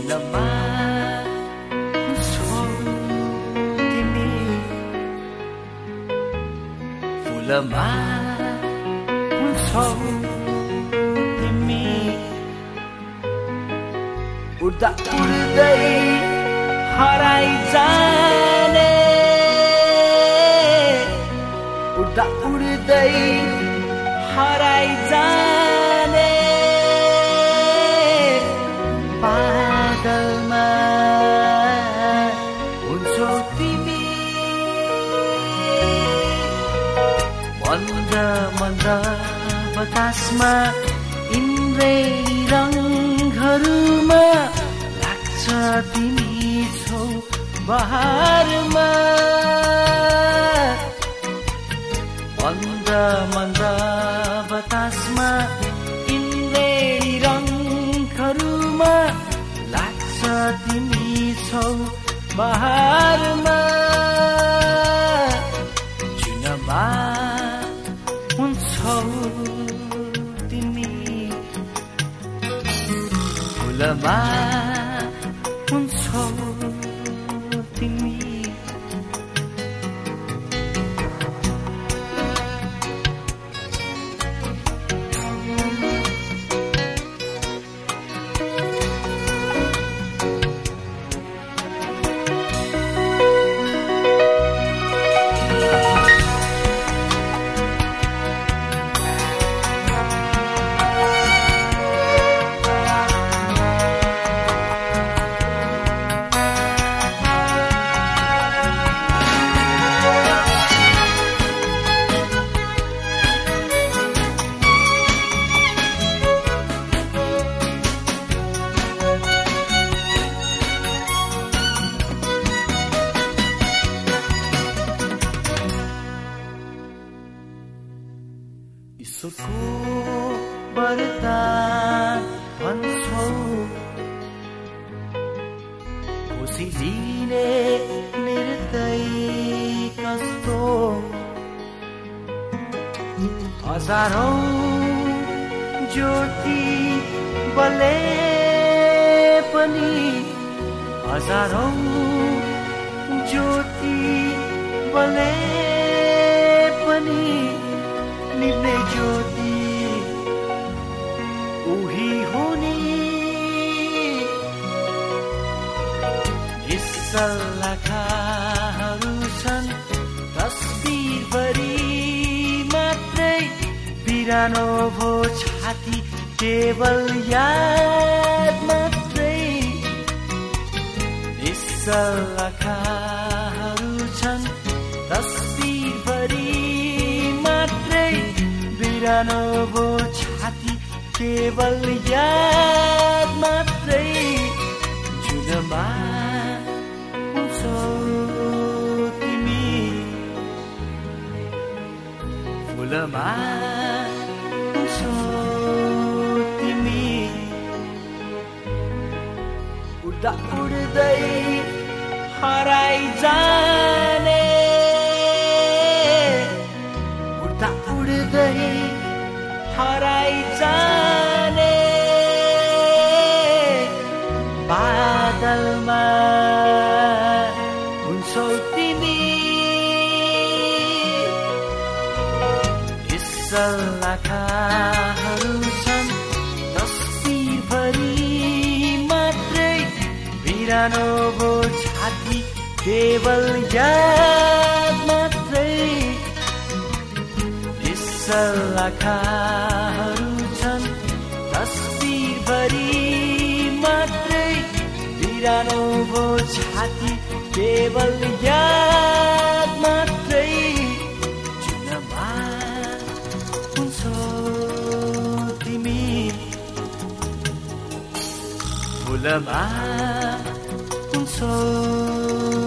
जुनमा छौ तिमी फुलमा छौ तिमी उड्दा उड्दै हराइ जाने उड्दा उड्दै हराइ जाने बादलमा हुन्छौ तिमी मन्द मन्द बतासमा इन्द्रेणी रङहरूमा लाग्छ तिमी छौ बहारमा मन्द मन्द बतासमा इन्द्रेणी रङहरूमा लाग्छ तिमी छौ बहारमा जुनमा हुन्छौ तिमी फुलमा हुन्छौ तिमी ईश्वरको वरदान भन्छौ खुसी लिने निर्दय कस्तो हजारौं ज्योति बले पनि हजारौं ज्योति बले पनि निभ्ने ज्योति उही हुने लाखाहरू छन् तस्बिरभरि मात्रै बिरानो भो छाती केवल याद मात्रै लाखाहरू छन् तस्बिरभरि मात्रै बिरानो भो छाती केवल याद मात्रै जुनमा हुन्छौ तिमी फुलमा हुन्छौ तिमी उड्दा उड्दै हराइ जाने उड्दा उड्दै हराइ जाने बादलमा हुन्छौ तिमी लाखाहरू छन् तस्बिरभरि मात्रै बिरानो भो छाती केवल याद मात्रै लाखाहरू छन् तस्बिरभरि मात्रै बिरानो भो छाती केवल याद मात्रै जुनमा हुन्छौ तिमी फुलमा हुन्छौ